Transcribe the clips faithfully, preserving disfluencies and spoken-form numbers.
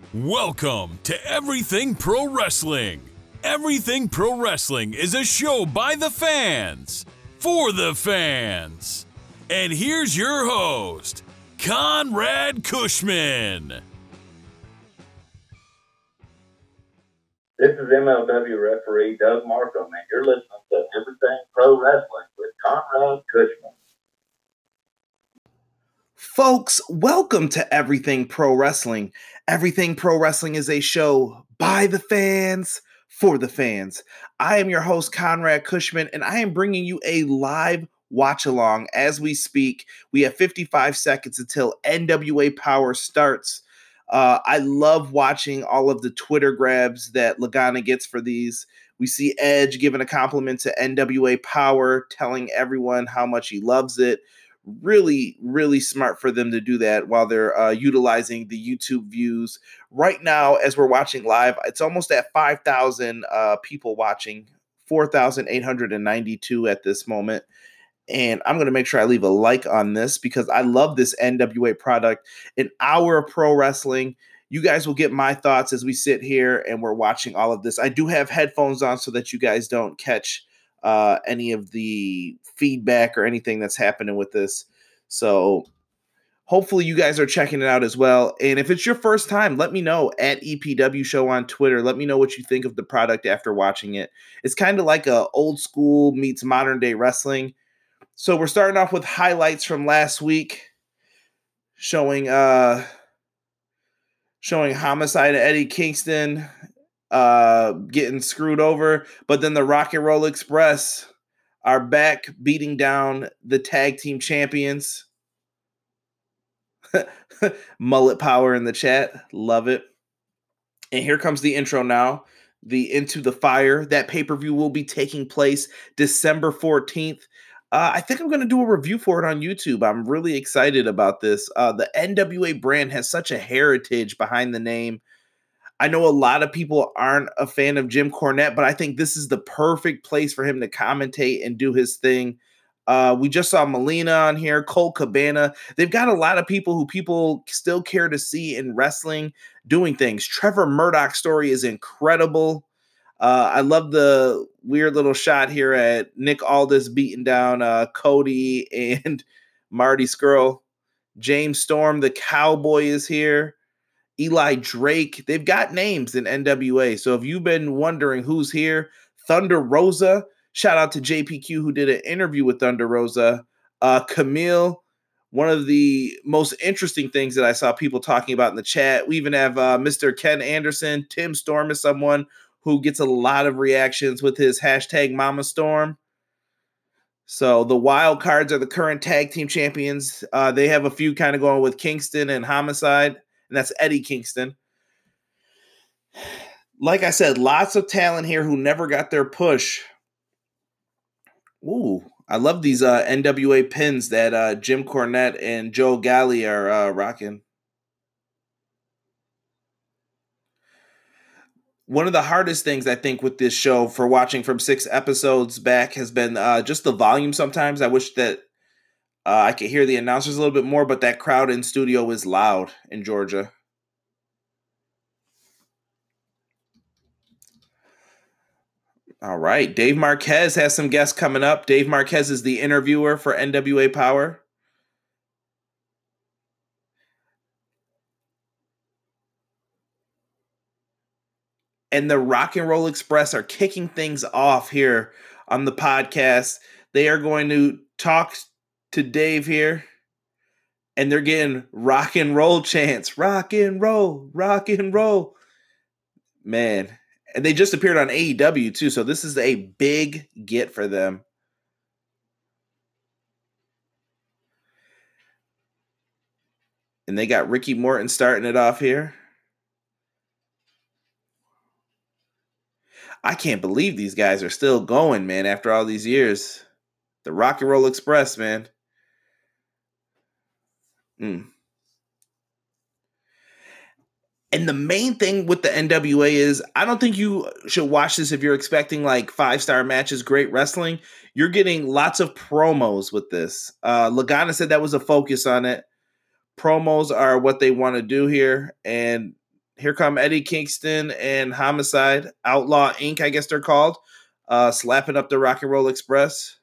Welcome to Everything Pro Wrestling. Everything Pro Wrestling is a show by the fans, for the fans. And here's your host, Conrad Cushman. This is M L W referee Doug Markham, and you're listening to Everything Pro Wrestling with Conrad Cushman. Folks, welcome to Everything Pro Wrestling. Everything Pro Wrestling is a show by the fans, for the fans. I am your host, Conrad Cushman, and I am bringing you a live watch-along as we speak. We have fifty-five seconds until N W A Power starts. Uh, I love watching all of the Twitter grabs that Lagana gets for these. We see Edge giving a compliment to N W A Power, telling everyone how much he loves it. Really, really smart for them to do that while they're uh, utilizing the YouTube views. Right now, as we're watching live, it's almost at five thousand uh, people watching, four thousand eight hundred ninety-two at this moment. And I'm going to make sure I leave a like on this because I love this N W A product. An hour of pro wrestling. You guys will get my thoughts as we sit here and we're watching all of this. I do have headphones on so that you guys don't catch uh, any of the feedback or anything that's happening with this. So hopefully you guys are checking it out as well. And if it's your first time, let me know at E P W Show on Twitter. Let me know what you think of the product after watching it. It's kind of like a old school meets modern day wrestling. So we're starting off with highlights from last week, showing uh, showing Homicide and Eddie Kingston uh, getting screwed over, but then the Rock and Roll Express are back beating down the tag team champions. Mullet Power in the chat, love it. And here comes the intro now. The Into the Fire. That pay-per-view will be taking place December fourteenth. Uh, I think I'm going to do a review for it on YouTube. I'm really excited about this. Uh, the N W A brand has such a heritage behind the name. I know a lot of people aren't a fan of Jim Cornette, but I think this is the perfect place for him to commentate and do his thing. Uh, we just saw Melina on here, Colt Cabana. They've got a lot of people who people still care to see in wrestling doing things. Trevor Murdoch's story is incredible. Uh, I love the weird little shot here at Nick Aldis beating down uh, Cody and Marty Scurll. James Storm, the Cowboy, is here. Eli Drake. They've got names in N W A. So if you've been wondering who's here, Thunder Rosa. Shout out to J P Q who did an interview with Thunder Rosa. Uh, Camille. One of the most interesting things that I saw people talking about in the chat. We even have uh, Mister Ken Anderson. Tim Storm is someone who gets a lot of reactions with his hashtag Mama Storm. So the Wild Cards are the current tag team champions. Uh, they have a few kind of going with Kingston and Homicide, and that's Eddie Kingston. Like I said, lots of talent here who never got their push. Ooh, I love these uh, N W A pins that uh, Jim Cornette and Joe Galli are uh, rocking. One of the hardest things I think with this show for watching from six episodes back has been uh, just the volume sometimes. I wish that uh, I could hear the announcers a little bit more, but that crowd in studio is loud in Georgia. All right. Dave Marquez has some guests coming up. Dave Marquez is the interviewer for N W A Power. And the Rock and Roll Express are kicking things off here on the podcast. They are going to talk to Dave here, and they're getting rock and roll chants. Rock and roll, rock and roll. Man. And they just appeared on A E W too, so this is a big get for them. And they got Ricky Morton starting it off here. I can't believe these guys are still going, man, after all these years. The Rock and Roll Express, man. Mm. And the main thing with the N W A is I don't think you should watch this if you're expecting like five-star matches, great wrestling. You're getting lots of promos with this. Uh, Lagana said that was a focus on it. Promos are what they want to do here. And here come Eddie Kingston and Homicide, Outlaw Incorporated, I guess they're called, uh, slapping up the Rock and Roll Express.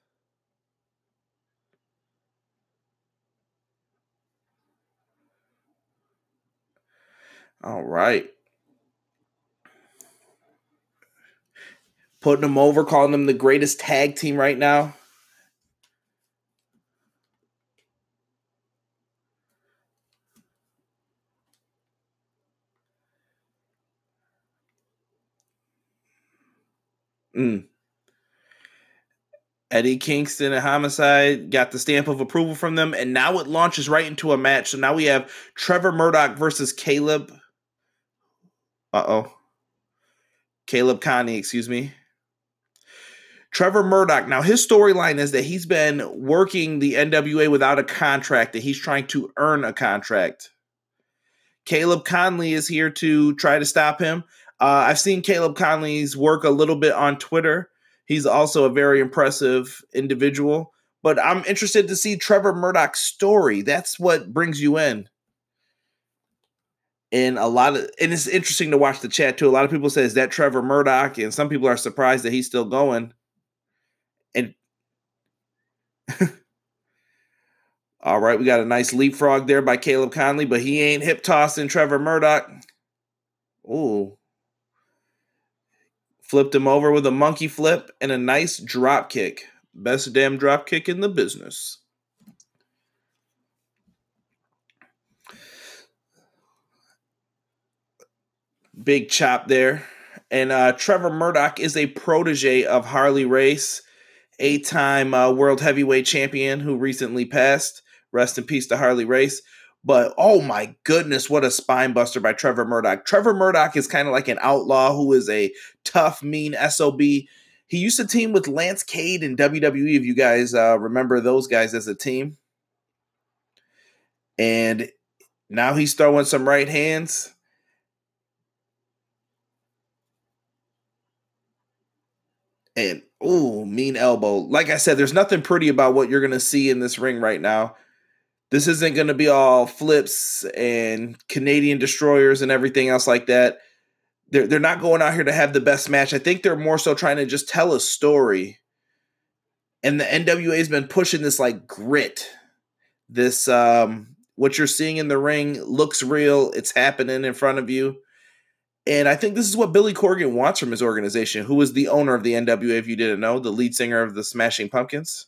All right. Putting them over, calling them the greatest tag team right now. Mm. Eddie Kingston and Homicide got the stamp of approval from them, and now it launches right into a match. So now we have Trevor Murdoch versus Caleb. Uh-oh. Caleb Conley, excuse me. Trevor Murdoch. Now, his storyline is that he's been working the N W A without a contract, that he's trying to earn a contract. Caleb Conley is here to try to stop him. Uh, I've seen Caleb Conley's work a little bit on Twitter. He's also a very impressive individual. But I'm interested to see Trevor Murdoch's story. That's what brings you in. And a lot of, and it's interesting to watch the chat too. A lot of people say, is that Trevor Murdoch? And some people are surprised that he's still going. And all right, we got a nice leapfrog there by Caleb Conley, but he ain't hip tossing Trevor Murdoch. Ooh. Flipped him over with a monkey flip and a nice drop kick. Best damn drop kick in the business. Big chop there. And uh, Trevor Murdoch is a protege of Harley Race, eight-time uh, world heavyweight champion who recently passed. Rest in peace to Harley Race. But, oh my goodness, what a spine buster by Trevor Murdoch. Trevor Murdoch is kind of like an outlaw who is a tough, mean S O B. He used to team with Lance Cade in W W E, if you guys uh, remember those guys as a team. And now he's throwing some right hands. And, ooh, mean elbow. Like I said, there's nothing pretty about what you're going to see in this ring right now. This isn't going to be all flips and Canadian destroyers and everything else like that. They're, they're not going out here to have the best match. I think they're more so trying to just tell a story. And the N W A has been pushing this like grit. This, um, what you're seeing in the ring looks real. It's happening in front of you. And I think this is what Billy Corgan wants from his organization, who is the owner of the N W A, if you didn't know, the lead singer of the Smashing Pumpkins.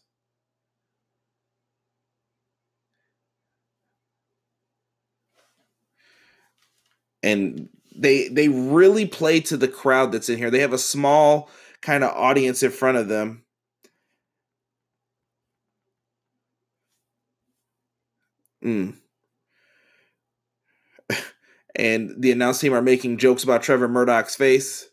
And they they really play to the crowd that's in here. They have a small kind of audience in front of them. Mm. And the announce team are making jokes about Trevor Murdoch's face.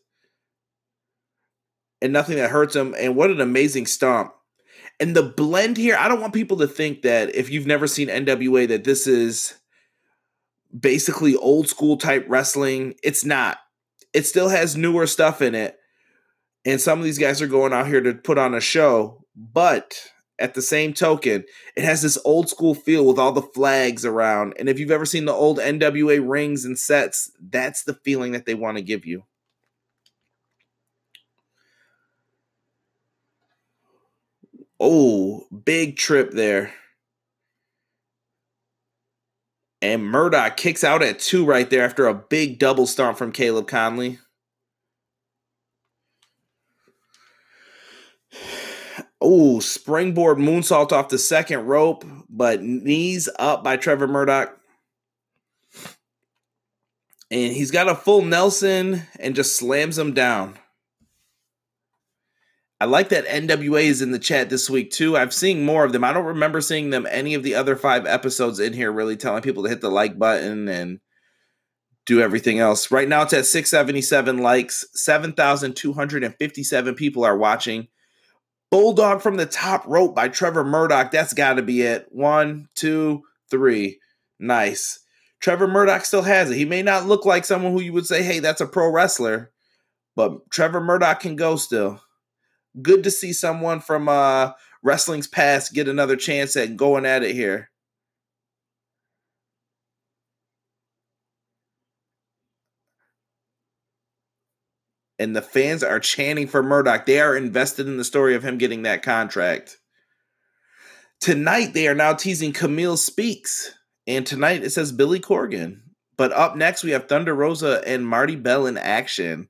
And nothing that hurts him. And what an amazing stomp. And the blend here, I don't want people to think that if you've never seen N W A that this is basically old school type wrestling. It's not. It still has newer stuff in it. And some of these guys are going out here to put on a show. But at the same token, it has this old school feel with all the flags around. And if you've ever seen the old N W A rings and sets, that's the feeling that they want to give you. Oh, big trip there. And Murdoch kicks out at two right there after a big double stomp from Caleb Conley. Oh, springboard moonsault off the second rope, but knees up by Trevor Murdoch. And he's got a full Nelson and just slams him down. I like that N W A is in the chat this week too. I've seen more of them. I don't remember seeing them any of the other five episodes in here really telling people to hit the like button and do everything else. Right now it's at six seventy-seven likes. seven thousand two hundred fifty-seven people are watching. Bulldog from the top rope by Trevor Murdoch. That's got to be it. One, two, three. Nice. Trevor Murdoch still has it. He may not look like someone who you would say, hey, that's a pro wrestler. But Trevor Murdoch can go still. Good to see someone from uh, wrestling's past get another chance at going at it here. And the fans are chanting for Murdoch. They are invested in the story of him getting that contract. Tonight, they are now teasing Camille Speaks. And tonight, it says Billy Corgan. But up next, we have Thunder Rosa and Marty Bell in action.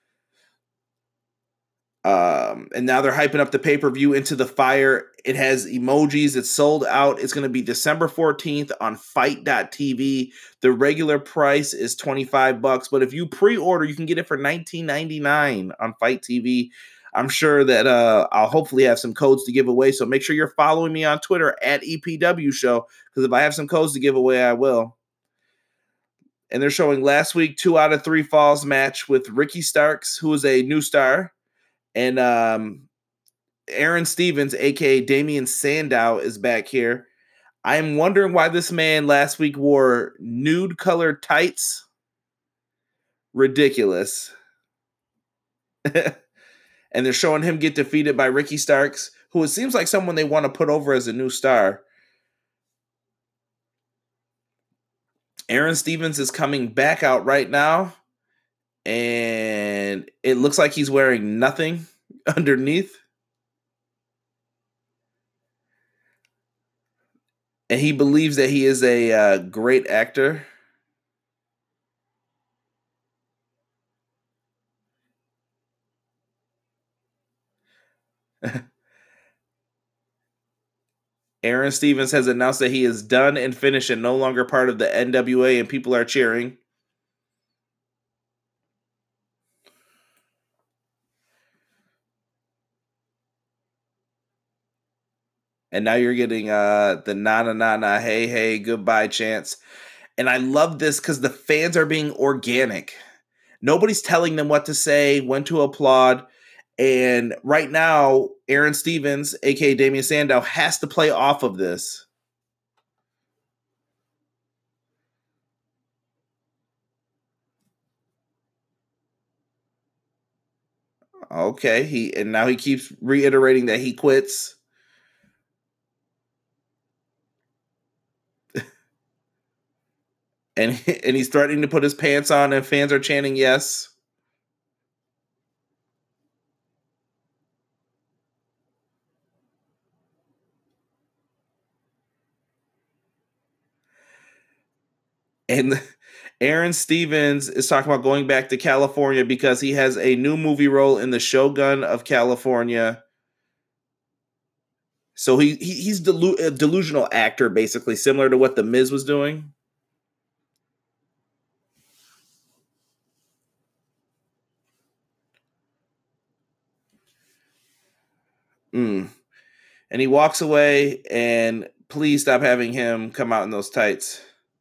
Um, and now they're hyping up the pay-per-view Into the Fire. It has emojis. It's sold out. It's going to be December fourteenth on fight dot t v. The regular price is twenty-five bucks, but if you pre-order, you can get it for nineteen ninety-nine on Fight T V. I'm sure that uh, I'll hopefully have some codes to give away, so make sure you're following me on Twitter at E P W Show, because if I have some codes to give away, I will. And they're showing last week two out of three falls match with Ricky Starks, who is a new star, and um, Aaron Stevens, a k a. Damian Sandow, is back here. I am wondering why this man last week wore nude-colored tights. Ridiculous. And they're showing him get defeated by Ricky Starks, who it seems like someone they want to put over as a new star. Aaron Stevens is coming back out right now, and it looks like he's wearing nothing underneath. And he believes that he is a uh, great actor. Aaron Stevens has announced that he is done and finished and no longer part of the N W A, and people are cheering. And now you're getting uh, the na-na-na-na, hey, hey, goodbye chants. And I love this because the fans are being organic. Nobody's telling them what to say, when to applaud. And right now, Aaron Stevens, a k a. Damian Sandow, has to play off of this. Okay, he and now he keeps reiterating that he quits. And, and he's threatening to put his pants on, and fans are chanting yes. And Aaron Stevens is talking about going back to California because he has a new movie role in the Shogun of California. So he, he he's delu- a delusional actor, basically, similar to what The Miz was doing. Mm. And he walks away, and please stop having him come out in those tights.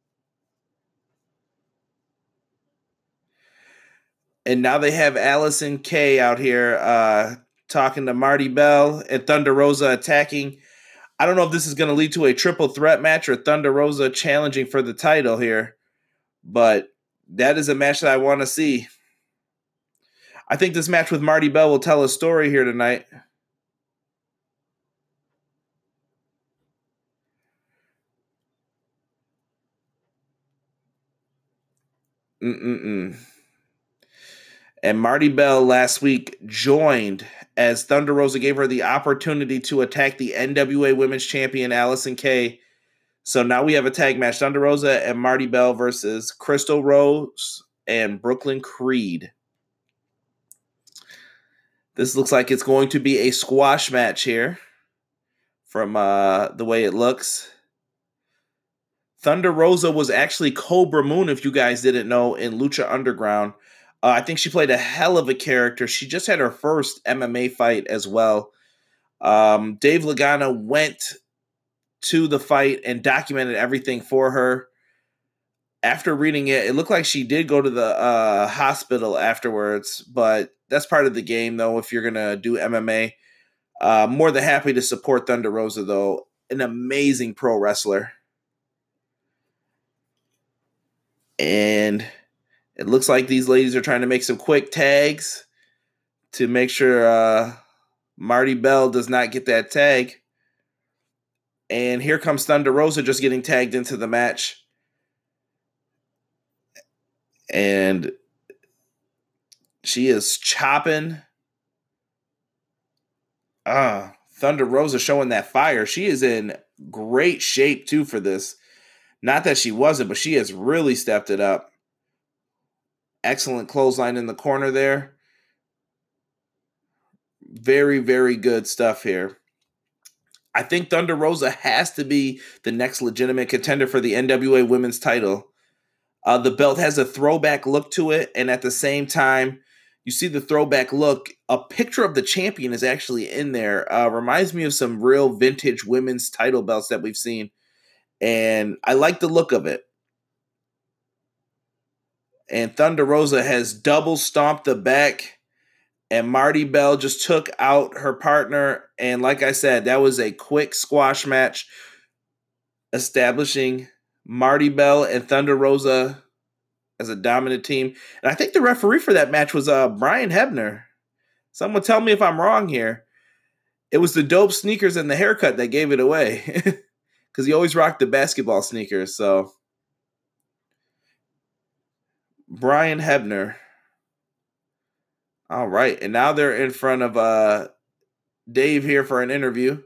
And now they have Allison Kay out here uh, talking to Marty Bell and Thunder Rosa attacking. I don't know if this is going to lead to a triple threat match or Thunder Rosa challenging for the title here, but that is a match that I want to see. I think this match with Marty Bell will tell a story here tonight. Mm-mm-mm. And Marty Bell last week joined as Thunder Rosa gave her the opportunity to attack the N W A Women's Champion, Allison Kay. So now we have a tag match, Thunder Rosa and Marty Bell versus Crystal Rose and Brooklyn Creed. This looks like it's going to be a squash match here from uh, the way it looks. Thunder Rosa was actually Cobra Moon, if you guys didn't know, in Lucha Underground. Uh, I think she played a hell of a character. She just had her first M M A fight as well. Um, Dave Lagana went to the fight and documented everything for her. After reading it, it looked like she did go to the uh, hospital afterwards, but that's part of the game, though, if you're going to do M M A. Uh, more than happy to support Thunder Rosa, though. An amazing pro wrestler. And it looks like these ladies are trying to make some quick tags to make sure uh, Marty Bell does not get that tag. And here comes Thunder Rosa just getting tagged into the match. She is chopping. Ah, Thunder Rosa showing that fire. She is in great shape, too, for this. Not that she wasn't, but she has really stepped it up. Excellent clothesline in the corner there. Very, very good stuff here. I think Thunder Rosa has to be the next legitimate contender for the N W A Women's title. Uh, the belt has a throwback look to it, and at the same time, you see the throwback look. A picture of the champion is actually in there. Uh, reminds me of some real vintage women's title belts that we've seen, and I like the look of it. And Thunder Rosa has double stomped the back, and Marty Bell just took out her partner. And like I said, that was a quick squash match establishing Marty Bell and Thunder Rosa as a dominant team. And I think the referee for that match was uh, Brian Hebner. Someone tell me if I'm wrong here. It was the dope sneakers and the haircut that gave it away. Because he always rocked the basketball sneakers. So Brian Hebner. All right. And now they're in front of uh, Dave here for an interview.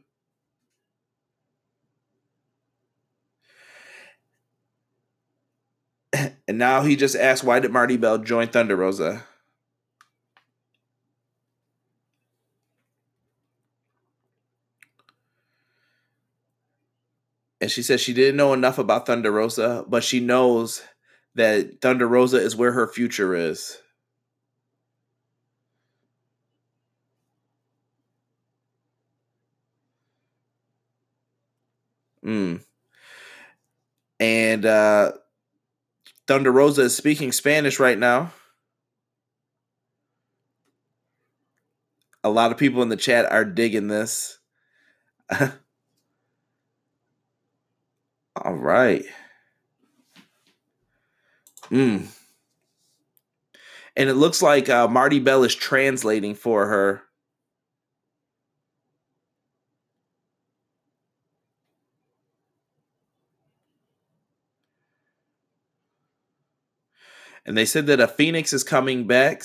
And now he just asked, why did Marty Bell join Thunder Rosa? And she says she didn't know enough about Thunder Rosa, but she knows that Thunder Rosa is where her future is. Mm. And uh, Thunder Rosa is speaking Spanish right now. A lot of people in the chat are digging this. All right. Mm. And it looks like uh, Marty Bell is translating for her. And they said that a Phoenix is coming back.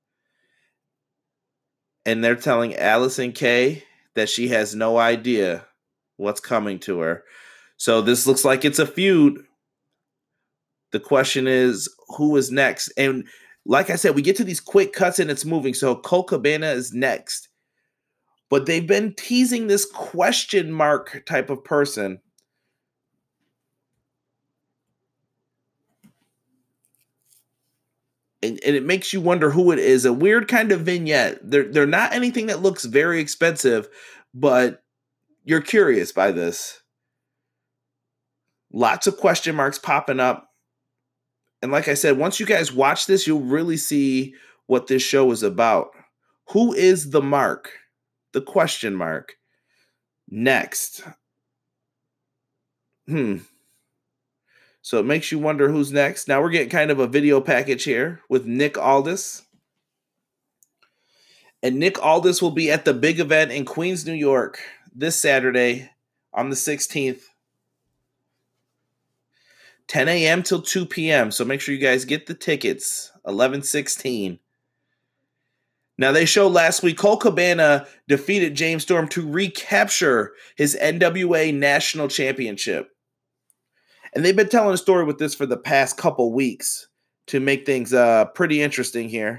And they're telling Allison Kay that she has no idea what's coming to her. So this looks like it's a feud. The question is, who is next? And like I said, we get to these quick cuts and it's moving. So Colt Cabana is next. But they've been teasing this question mark type of person. And, and it makes you wonder who it is. A weird kind of vignette. They're, they're not anything that looks very expensive, but you're curious by this. Lots of question marks popping up. And like I said, once you guys watch this, you'll really see what this show is about. Who is the mark? The question mark. Next. Hmm. So it makes you wonder who's next. Now we're getting kind of a video package here with Nick Aldis. And Nick Aldis will be at the big event in Queens, New York this Saturday on the sixteenth. ten a.m. till two p.m. So make sure you guys get the tickets. eleven sixteen. Now they showed last week Colt Cabana defeated James Storm to recapture his N W A National Championship. And they've been telling a story with this for the past couple weeks to make things uh, pretty interesting here.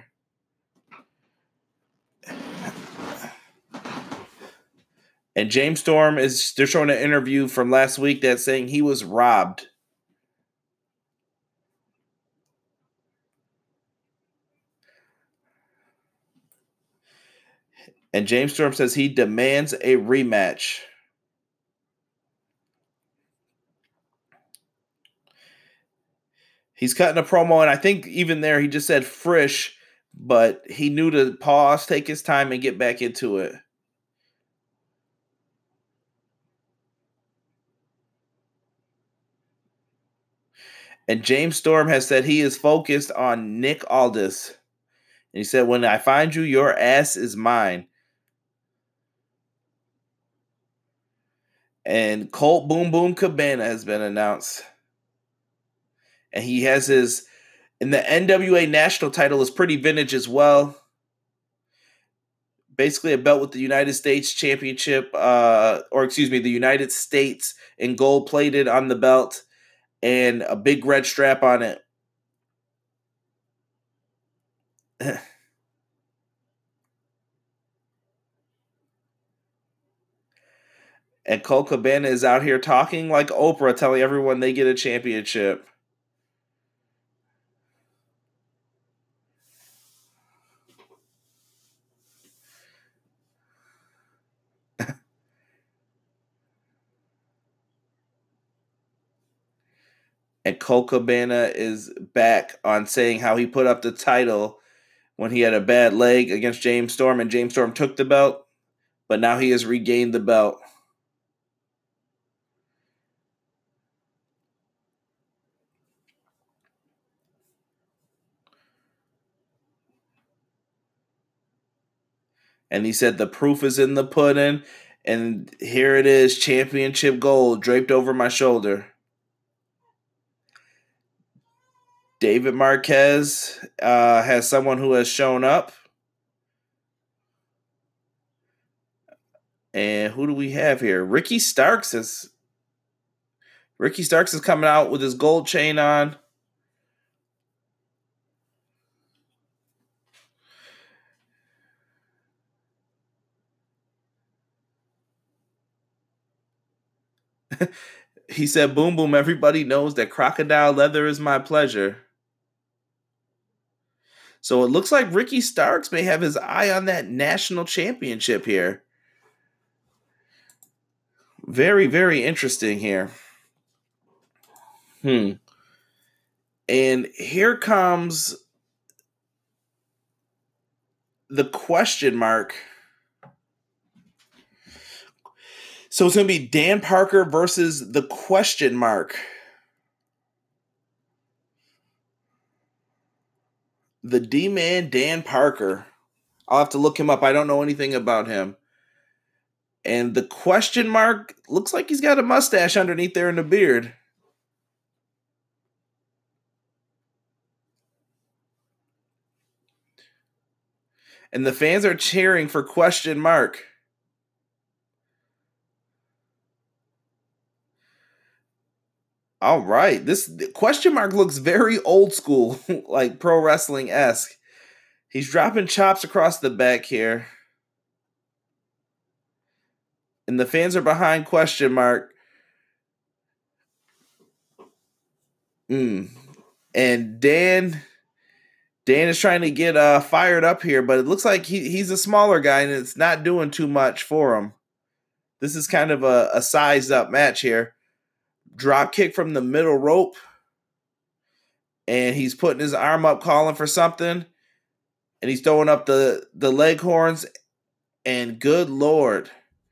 And James Storm is, they're showing an interview from last week that's saying he was robbed. And James Storm says he demands a rematch. He's cutting a promo, and I think even there he just said frish, but he knew to pause, take his time, and get back into it. And James Storm has said he is focused on Nick Aldis. And he said, when I find you, your ass is mine. And Colt Boom Boom Cabana has been announced. And he has his And the N W A national title is pretty vintage as well. Basically a belt with the United States Championship, uh, or excuse me, the United States in gold plated on the belt and a big red strap on it. And Colt Cabana is out here talking like Oprah, telling everyone they get a championship. And Colt Cabana is back on saying how he put up the title when he had a bad leg against James Storm, and James Storm took the belt, but now he has regained the belt. And he said the proof is in the pudding, and here it is, championship gold draped over my shoulder. David Marquez uh, has someone who has shown up. And who do we have here? Ricky Starks is Ricky Starks is coming out with his gold chain on. He said, boom, boom, everybody knows that crocodile leather is my pleasure. So it looks like Ricky Starks may have his eye on that national championship here. Very, very interesting here. Hmm. And here comes the question mark. So it's going to be Dan Parker versus the question mark. The D-Man, Dan Parker. I'll have to look him up. I don't know anything about him. And the question mark looks like he's got a mustache underneath there and a beard. And the fans are cheering for question mark. All right. This question mark looks very old school, like pro wrestling-esque. He's dropping chops across the back here. And the fans are behind question mark. Mm. And Dan, Dan is trying to get uh, fired up here, but it looks like he, he's a smaller guy and it's not doing too much for him. This is kind of a, a sized up match here. Drop kick from the middle rope. And he's putting his arm up, calling for something. And he's throwing up the, the leg horns. And good Lord.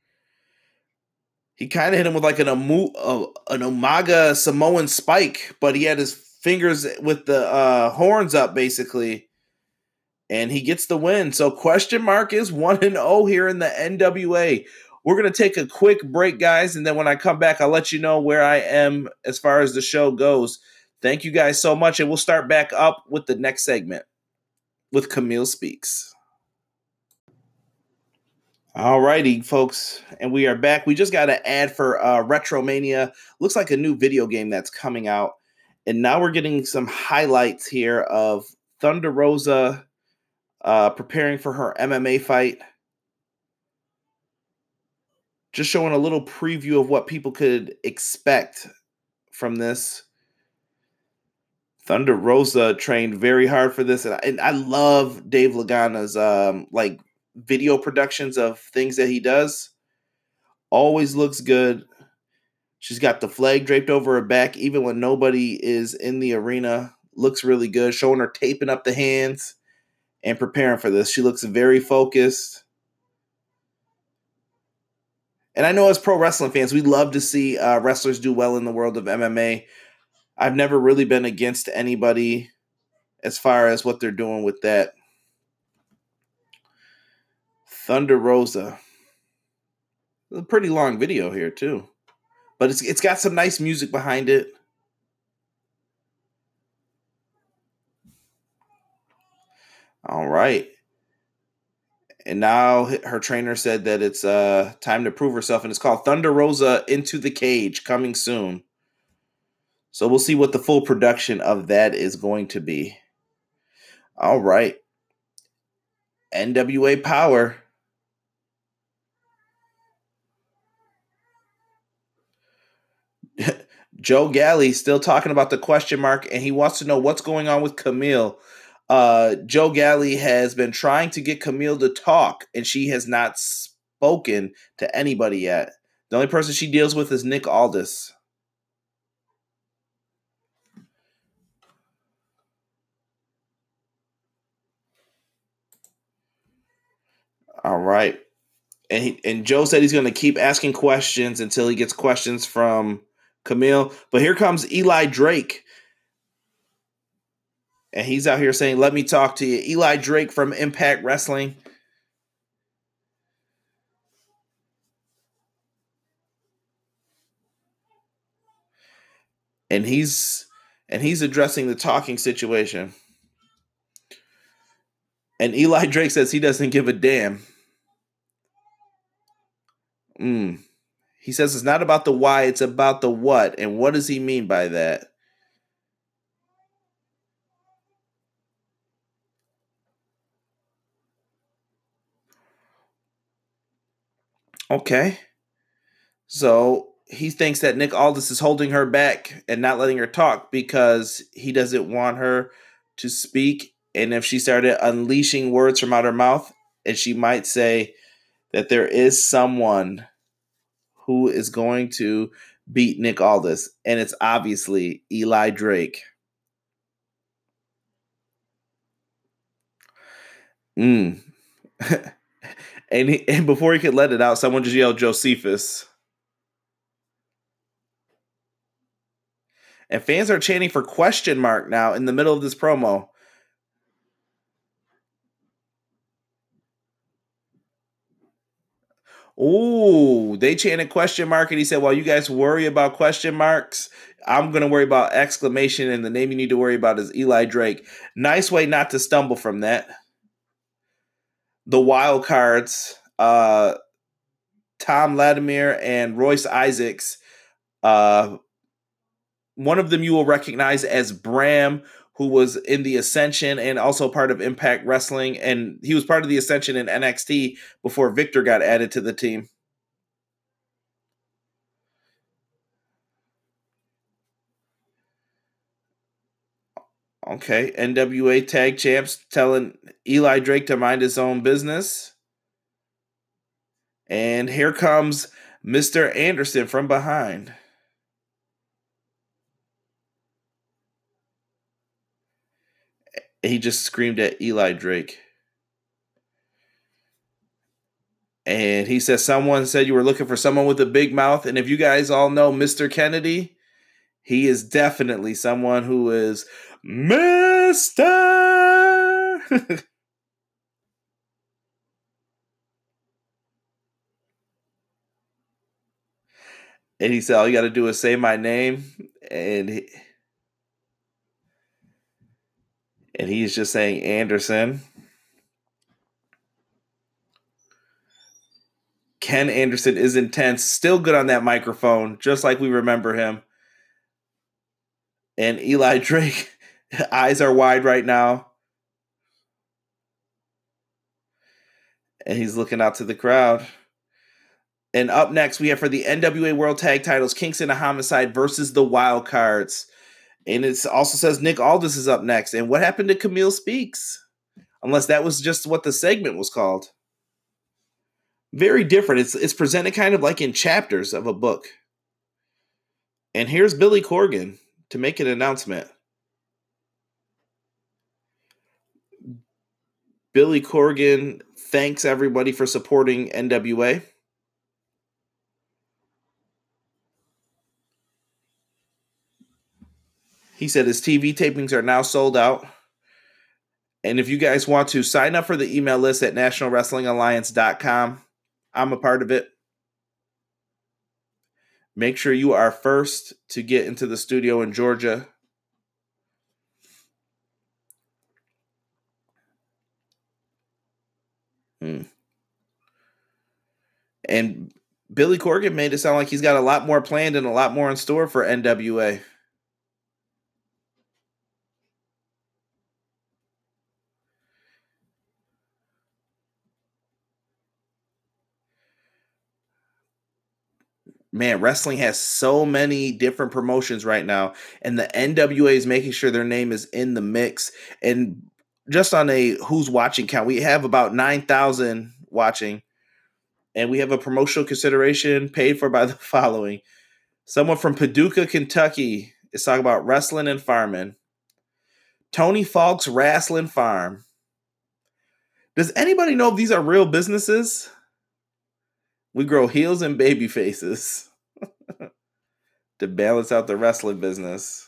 He kind of hit him with like an, Amu, uh, an Umaga Samoan spike. But he had his fingers with the uh, horns up, basically. And he gets the win. So question mark is one and oh here in the N W A. We're going to take a quick break, guys, and then when I come back, I'll let you know where I am as far as the show goes. Thank you guys so much, and we'll start back up with the next segment with Camille Speaks. All righty, folks, and we are back. We just got an ad for uh, Retromania. Looks like a new video game that's coming out, and now we're getting some highlights here of Thunder Rosa uh, preparing for her M M A fight. Just showing a little preview of what people could expect from this. Thunder Rosa trained very hard for this, and I, and I love Dave Lagana's um, like video productions of things that he does. Always looks good. She's got the flag draped over her back, even when nobody is in the arena. Looks really good. Showing her taping up the hands and preparing for this. She looks very focused. And I know as pro wrestling fans, we love to see uh, wrestlers do well in the world of M M A. I've never really been against anybody as far as what they're doing with that. Thunder Rosa. A pretty long video here, too. But it's it's got some nice music behind it. All right. And now her trainer said that it's uh, time to prove herself, and it's called Thunder Rosa Into the Cage, coming soon. So we'll see what the full production of that is going to be. All right. N W A Power. Joe Galley still talking about the question mark, and he wants to know what's going on with Camille. Uh, Joe Galley has been trying to get Camille to talk, and she has not spoken to anybody yet. The only person she deals with is Nick Aldis. All right. And he, and Joe said he's going to keep asking questions until he gets questions from Camille. But here comes Eli Drake. And he's out here saying, let me talk to you. Eli Drake from Impact Wrestling. And he's and he's addressing the talking situation. And Eli Drake says he doesn't give a damn. Mm. He says it's not about the why, it's about the what. And what does he mean by that? Okay. So he thinks that Nick Aldis is holding her back and not letting her talk because he doesn't want her to speak. And if she started unleashing words from out her mouth, and she might say that there is someone who is going to beat Nick Aldis, and it's obviously Eli Drake. Mm. and, he, and before he could let it out, someone just yelled Josephus. And fans are chanting for question mark now in the middle of this promo. Ooh, they chanted question mark, and he said, well, you guys worry about question marks, I'm going to worry about exclamation, and the name you need to worry about is Eli Drake. Nice way not to stumble from that. The wild cards, uh, Tom Latimer and Royce Isaacs. Uh, one of them you will recognize as Bram, who was in the Ascension and also part of Impact Wrestling. And he was part of the Ascension in N X T before Victor got added to the team. Okay, N W A Tag Champs telling Eli Drake to mind his own business. And here comes Mister Anderson from behind. He just screamed at Eli Drake. And he says, someone said you were looking for someone with a big mouth. And if you guys all know Mister Kennedy, he is definitely someone who is Mister And he said, all you got to do is say my name. And he, and he's just saying Anderson. Ken Anderson is intense, still good on that microphone, just like we remember him. And Eli Drake, eyes are wide right now. And he's looking out to the crowd. And up next, we have for the N W A World Tag Titles, Kingston and Homicide versus the Wild Cards. And it also says Nick Aldis is up next. And what happened to Camille Speaks? Unless that was just what the segment was called. Very different. It's it's presented kind of like in chapters of a book. And here's Billy Corgan to make an announcement. Billy Corgan thanks everybody for supporting N W A. He said his T V tapings are now sold out. And if you guys want to sign up for the email list at national wrestling alliance dot com, I'm a part of it. Make sure you are first to get into the studio in Georgia. Hmm. And Billy Corgan made it sound like he's got a lot more planned and a lot more in store for N W A. Man, wrestling has so many different promotions right now, and the N W A is making sure their name is in the mix. And just on a who's watching count, we have about nine thousand watching, and we have a promotional consideration paid for by the following. Someone from Paducah, Kentucky is talking about wrestling and farming. Tony Falk's Wrestling Farm. Does anybody know if these are real businesses? We grow heels and baby faces to balance out the wrestling business.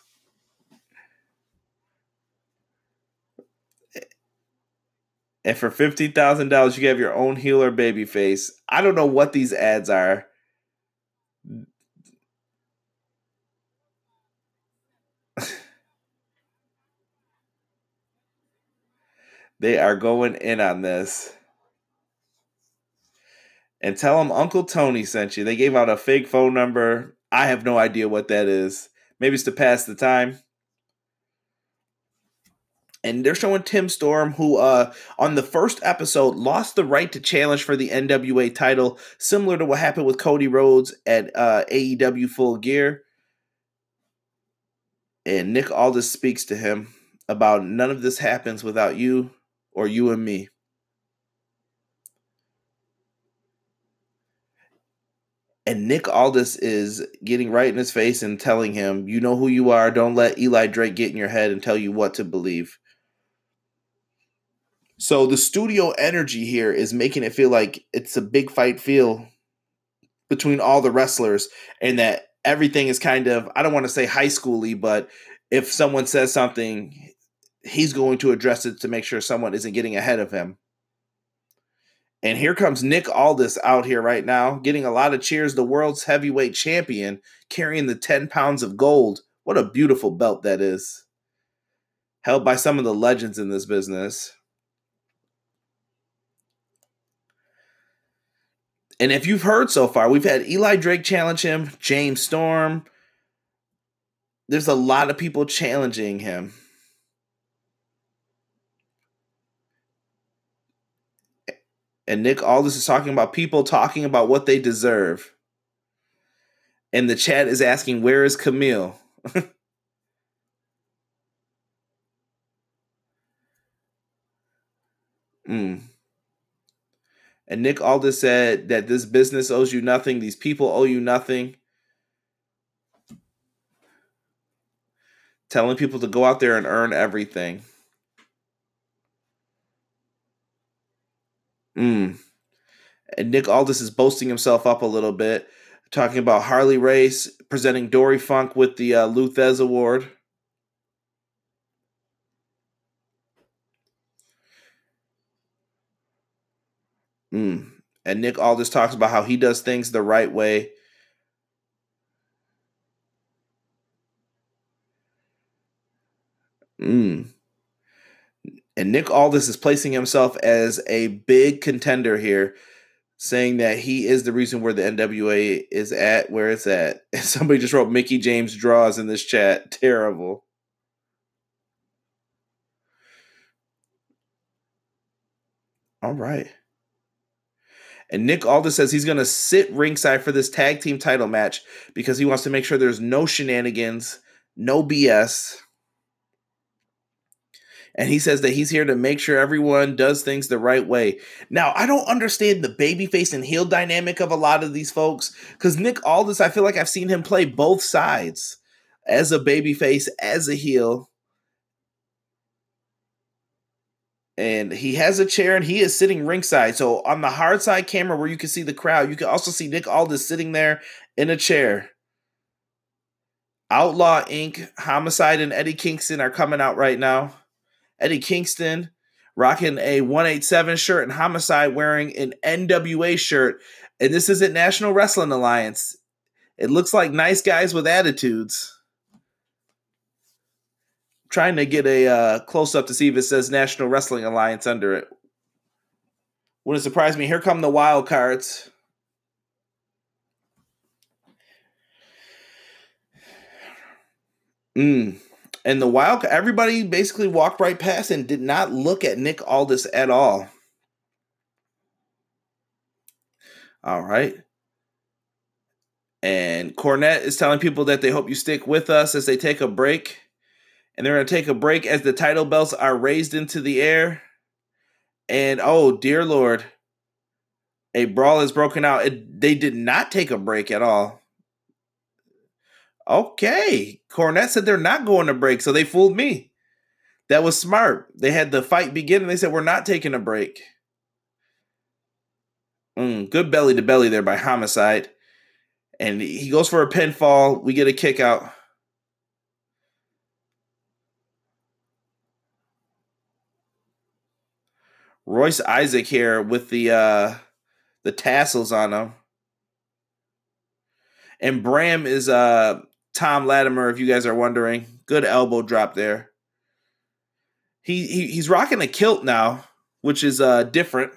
And for fifty thousand dollars, you can have your own heel or baby face. I don't know what these ads are. They are going in on this. And tell them Uncle Tony sent you. They gave out a fake phone number. I have no idea what that is. Maybe it's to pass the time. And they're showing Tim Storm, who uh, on the first episode lost the right to challenge for the N W A title, similar to what happened with Cody Rhodes at uh, A E W Full Gear. And Nick Aldis speaks to him about none of this happens without you or you and me. And Nick Aldis is getting right in his face and telling him, you know who you are. Don't let Eli Drake get in your head and tell you what to believe. So the studio energy here is making it feel like it's a big fight feel between all the wrestlers, and that everything is kind of, I don't want to say high school-y, but if someone says something, he's going to address it to make sure someone isn't getting ahead of him. And here comes Nick Aldis out here right now, getting a lot of cheers, the world's heavyweight champion, carrying the ten pounds of gold. What a beautiful belt that is. Held by some of the legends in this business. And if you've heard so far, we've had Eli Drake challenge him, James Storm. There's a lot of people challenging him. And Nick Aldis is talking about people talking about what they deserve. And the chat is asking, where is Camille? mm. And Nick Aldis said that this business owes you nothing. These people owe you nothing. Telling people to go out there and earn everything. Mm. And Nick Aldis is boasting himself up a little bit, talking about Harley Race, presenting Dory Funk with the uh, Lou Thez Award. Mm. And Nick Aldis talks about how he does things the right way. Mm. And Nick Aldis is placing himself as a big contender here, saying that he is the reason where the N W A is at where it's at. And somebody just wrote Mickey James draws in this chat. Terrible. All right. And Nick Aldis says he's going to sit ringside for this tag team title match because he wants to make sure there's no shenanigans, no B S. And he says that he's here to make sure everyone does things the right way. Now, I don't understand the babyface and heel dynamic of a lot of these folks, because Nick Aldis, I feel like I've seen him play both sides, as a babyface, as a heel. And he has a chair and he is sitting ringside. So on the hard side camera where you can see the crowd, you can also see Nick Aldis sitting there in a chair. Outlaw Incorporated, Homicide, and Eddie Kingston are coming out right now. Eddie Kingston rocking a one eighty-seven shirt, and Homicide wearing an N W A shirt. And this isn't National Wrestling Alliance. It looks like Nice Guys with Attitudes. I'm trying to get a uh, close-up to see if it says National Wrestling Alliance under it. Wouldn't surprise me. Here come the wild cards. Mm. And the wild, everybody basically walked right past and did not look at Nick Aldis at all. All right. And Cornette is telling people that they hope you stick with us as they take a break. And they're going to take a break as the title belts are raised into the air. And, oh, dear Lord, a brawl is broken out. It, they did not take a break at all. Okay. Cornette said they're not going to break, so they fooled me. That was smart. They had the fight begin, and they said, we're not taking a break. Mm, good belly to belly there by Homicide. And he goes for a pinfall. We get a kick out. Royce Isaac here with the uh, the tassels on him. And Bram is uh, Tom Latimer, if you guys are wondering. Good elbow drop there. He, he He's rocking a kilt now, which is uh, different.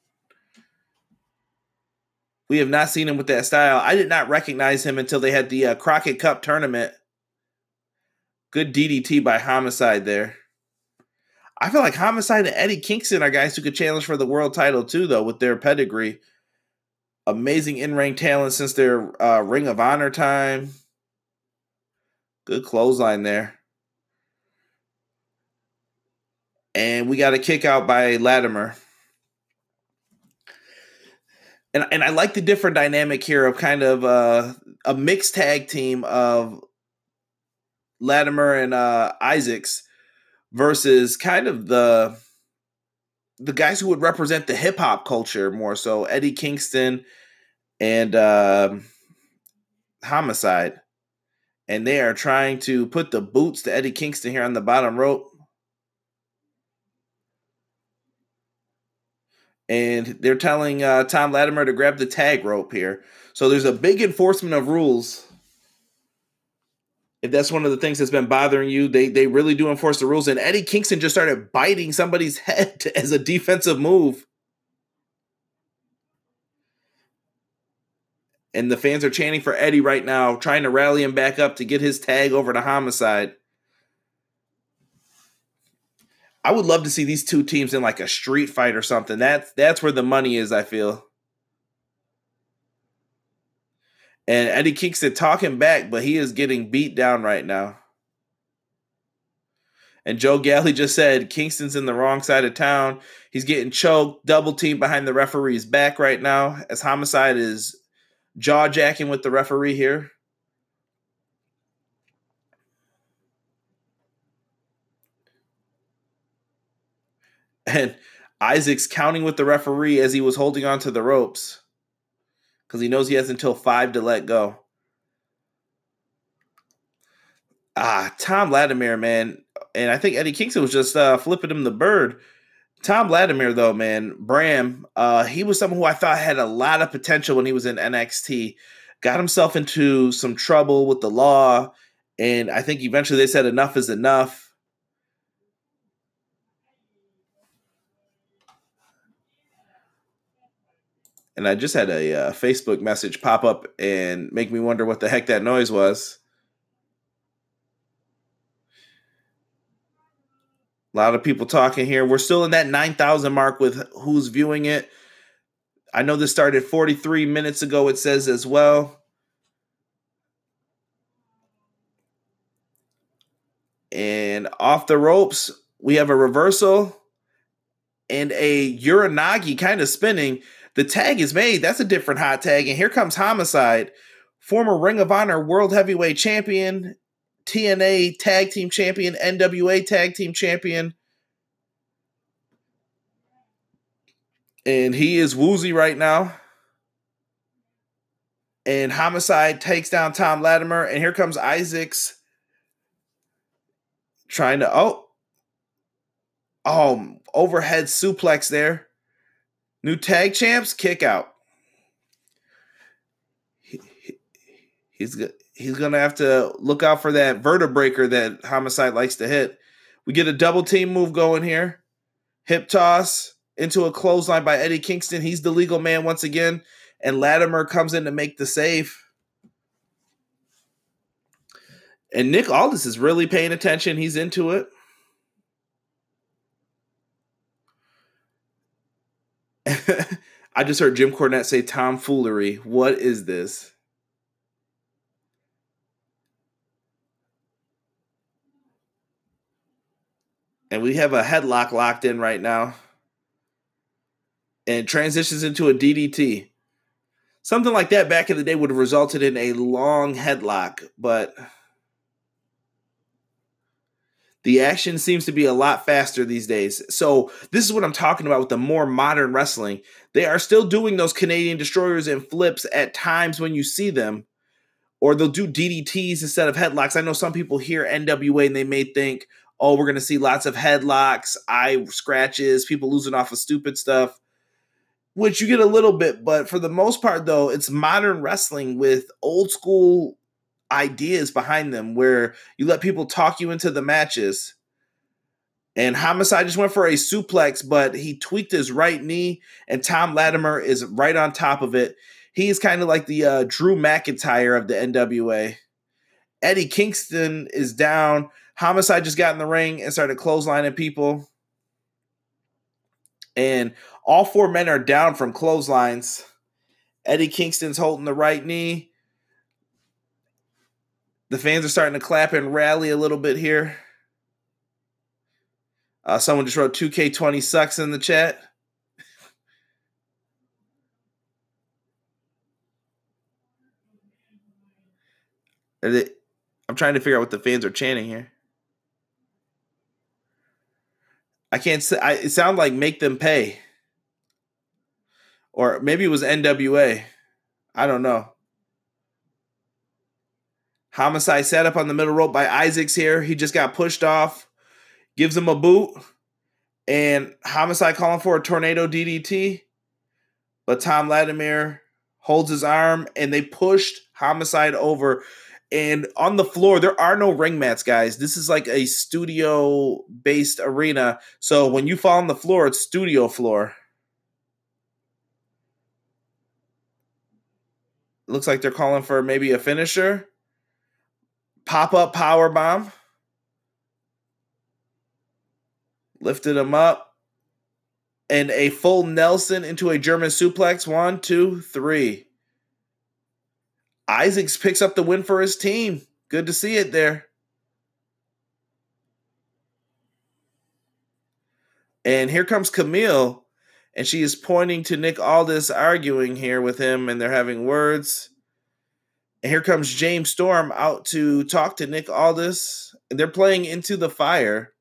We have not seen him with that style. I did not recognize him until they had the uh, Crockett Cup tournament. Good D D T by Homicide there. I feel like Homicide and Eddie Kingston are guys who could challenge for the world title too, though, with their pedigree. Amazing in-ring talent since their uh, Ring of Honor time. Good clothesline there. And we got a kick out by Latimer. And, and I like the different dynamic here of kind of uh, a mixed tag team of Latimer and uh, Isaacs versus kind of the the guys who would represent the hip hop culture more so, Eddie Kingston and uh, Homicide. And they are trying to put the boots to Eddie Kingston here on the bottom rope. And they're telling uh, Tom Latimer to grab the tag rope here. So there's a big enforcement of rules. If that's one of the things that's been bothering you, they they really do enforce the rules. And Eddie Kingston just started biting somebody's head as a defensive move. And the fans are chanting for Eddie right now, trying to rally him back up to get his tag over to Homicide. I would love to see these two teams in like a street fight or something. That's, that's where the money is, I feel. And Eddie Kingston talking back, but he is getting beat down right now. And Joe Galley just said Kingston's in the wrong side of town. He's getting choked, double teamed behind the referee's back right now as Homicide is jaw-jacking with the referee here. And Isaac's counting with the referee as he was holding on to the ropes because he knows he has until five to let go. Ah, Tom Latimer, man. And I think Eddie Kingston was just uh, flipping him the bird. Tom Latimer, though, man, Bram, uh, he was someone who I thought had a lot of potential when he was in N X T. Got himself into some trouble with the law, and I think eventually they said enough is enough. And I just had a uh, Facebook message pop up and make me wonder what the heck that noise was. A lot of people talking here. We're still in that nine thousand mark with who's viewing it. I know this started forty-three minutes ago, it says as well. And off the ropes, we have a reversal and a Uranagi kind of spinning. The tag is made. That's a different hot tag. And here comes Homicide, former Ring of Honor World Heavyweight Champion, T N A Tag Team Champion, N W A Tag Team Champion. And he is woozy right now. And Homicide takes down Tom Latimer. And here comes Isaacs trying to, oh, oh, overhead suplex there. New tag champs, kick out. He, he, he's he's going to have to look out for that vertebreaker that Homicide likes to hit. We get a double team move going here. Hip toss. into a clothesline by Eddie Kingston. He's the legal man once again, and Latimer comes in to make the save. And Nick Aldis is really paying attention. He's into it. I just heard Jim Cornette say tomfoolery. What is this? And we have a headlock locked in right now. And transitions into a D D T. Something like that back in the day would have resulted in a long headlock, but the action seems to be a lot faster these days. So this is what I'm talking about with the more modern wrestling. They are still doing those Canadian destroyers and flips at times when you see them, or they'll do D D Ts instead of headlocks. I know some people hear N W A and they may think, oh, we're going to see lots of headlocks, eye scratches, people losing off of stupid stuff, which you get a little bit. But for the most part, though, it's modern wrestling with old school ideas behind them where you let people talk you into the matches. And Homicide just went for a suplex, but he tweaked his right knee, and Tom Latimer is right on top of it. He's kind of like the uh, Drew McIntyre of the N W A. Eddie Kingston is down. Homicide just got in the ring and started clotheslining people. And all four men are down from clotheslines. Eddie Kingston's holding the right knee. The fans are starting to clap and rally a little bit here. Uh, someone just wrote two K twenty sucks in the chat. I'm trying to figure out what the fans are chanting here. I can't say. I, it sounded like make them pay. Or maybe it was N W A. I don't know. Homicide set up on the middle rope by Isaacs here. He just got pushed off. Gives him a boot. And Homicide calling for a tornado D D T. But Tom Latimer holds his arm. And they pushed Homicide over. And on the floor, there are no ring mats, guys. This is like a studio-based arena. So when you fall on the floor, it's studio floor. Looks like they're calling for maybe a finisher. Pop-up power bomb. Lifted him up. And a full Nelson into a German suplex. One, two, three. Isaacs picks up the win for his team. Good to see it there. And here comes Camille. And she is pointing to Nick Aldis, arguing here with him. And they're having words. And here comes James Storm out to talk to Nick Aldis. And they're playing Into the Fire.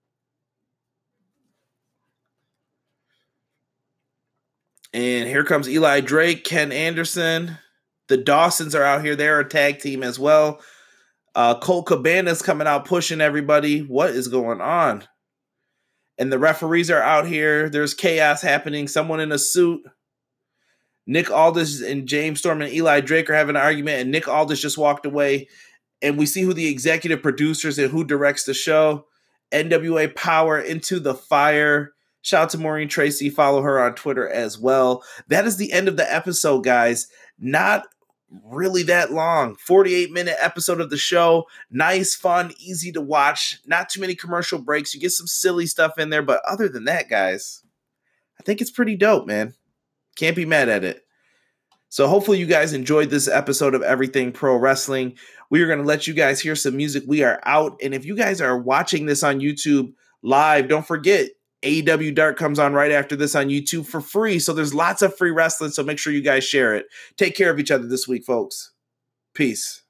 And here comes Eli Drake, Ken Anderson. The Dawsons are out here. They're a tag team as well. Uh, Colt Cabana's coming out pushing everybody. What is going on? And the referees are out here. There's chaos happening. Someone in a suit. Nick Aldis and James Storm and Eli Drake are having an argument, and Nick Aldis just walked away. And we see who the executive producers and who directs the show. N W A Power, Into the Fire. Shout out to Maureen Tracy. Follow her on Twitter as well. That is the end of the episode, guys. Not really that long. forty-eight minute episode of the show. Nice, fun, easy to watch. Not too many commercial breaks. You get some silly stuff in there. But other than that, guys, I think it's pretty dope, man. Can't be mad at it. So hopefully you guys enjoyed this episode of Everything Pro Wrestling. We are going to let you guys hear some music. We are out. And if you guys are watching this on YouTube live, don't forget, A E W Dark comes on right after this on YouTube for free. So there's lots of free wrestling. So make sure you guys share it. Take care of each other this week, folks. Peace.